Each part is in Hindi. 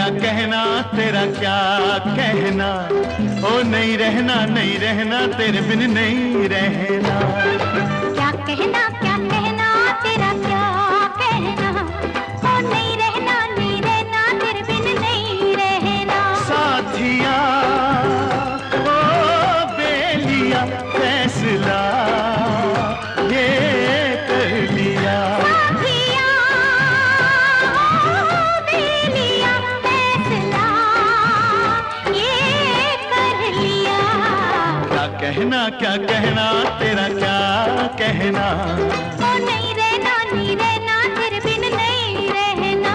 क्या कहना तेरा क्या कहना, ओ नहीं रहना नहीं रहना तेरे बिन नहीं रहना। क्या कहना तेरा क्या कहना, ओ नहीं रहना तेरे बिन नहीं रहना। साथिया ओ बेलिया फैसला ये कर लिया। साथिया ओ बेलिया फैसला ये कर लिया। क्या कहना तेरा क्या कहना, ओ नहीं रहना तेरे बिन नहीं रहना।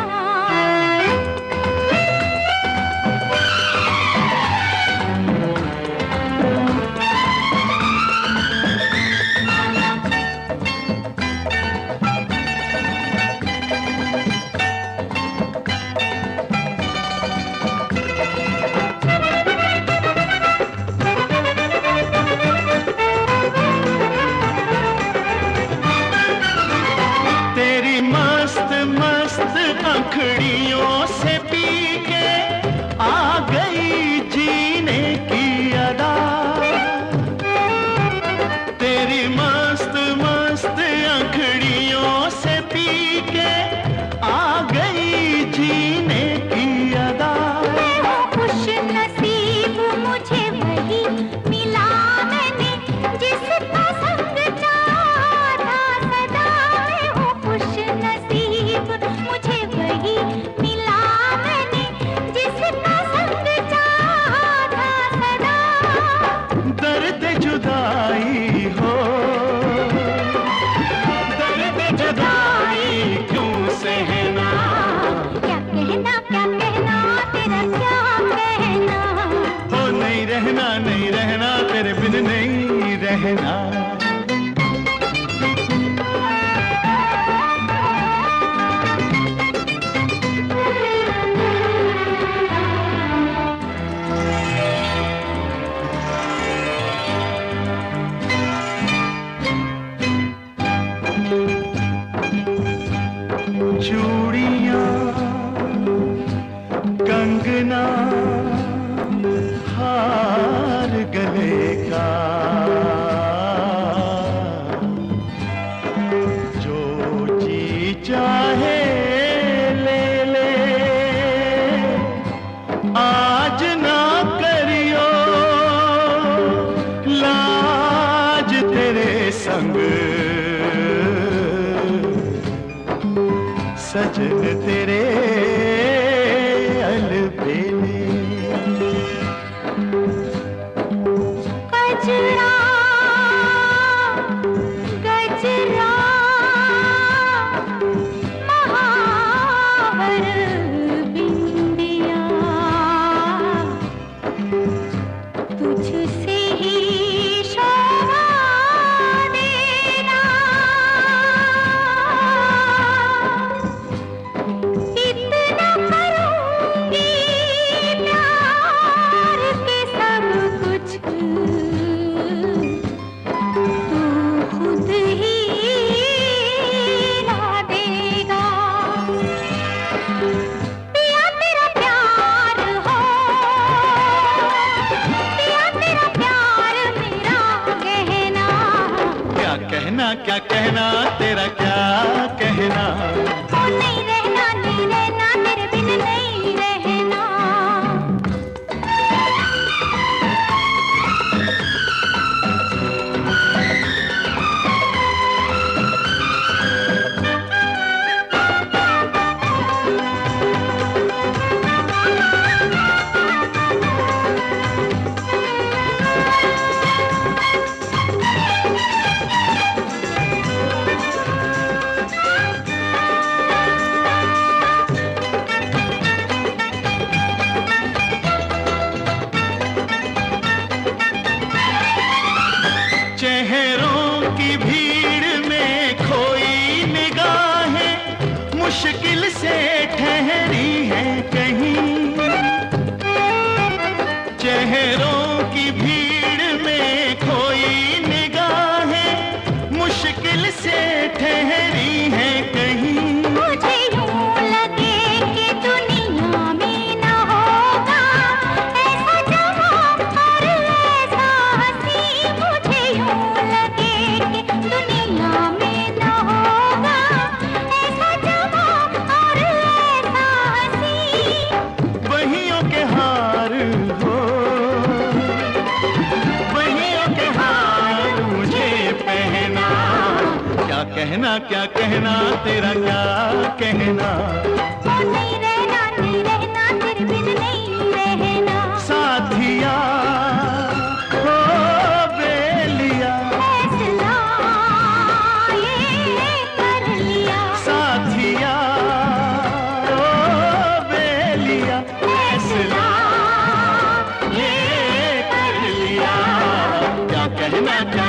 आँखड़ियों से पी के आ गई जीने की अदा। तेरी मस्त मस्त आँखड़ियों से पी के आ गई जीने की अदा। खुश नसीब मुझे वही मिला, मैंने जिसका संग चाहा सदा। हो खुश नसीब मुझे वही मिला, मैंने जिसका संग चाहा सदा। दर्द जुदाई हो, दर्द जुदाई क्यों सहना। क्या कहना तेरा क्या कहना, ओ नहीं रहना तेरे बिन नहीं रहना। चूड़ियां कंगना हार गले का, जो जी चाहे ले ले। आज ना करियो लाज तेरे संग, सजन तेरे अलबेले। गजरा गजरा महावर बिंदिया, तुझसे ही शोभा देना। इतना करूंगी प्यार के सब कुछ, तू खुद ही ला देगा। पिया तेरा प्यार हो, पिया तेरा प्यार मेरा गहना। क्या कहना तेरा क्या कहना, ओ नहीं रहना तेरे बिन नहीं रहना। चेहरों की भीड़ में खोई निगाहें मुश्किल से ठहरी हैं कहीं। चेहरों की भीड़ में खोई निगाहें मुश्किल से ठहरी हैं कहीं। मुझे यूं लगे कि दुनिया में कहना क्या कहना, तेरा क्या कहना। ओ नहीं रहना तेरे बिन नहीं रहना। साथिया हो बेलिया, फैसला ये कर लिया। साथिया हो बेलिया, फैसला ये कर लिया। क्या कहना क्या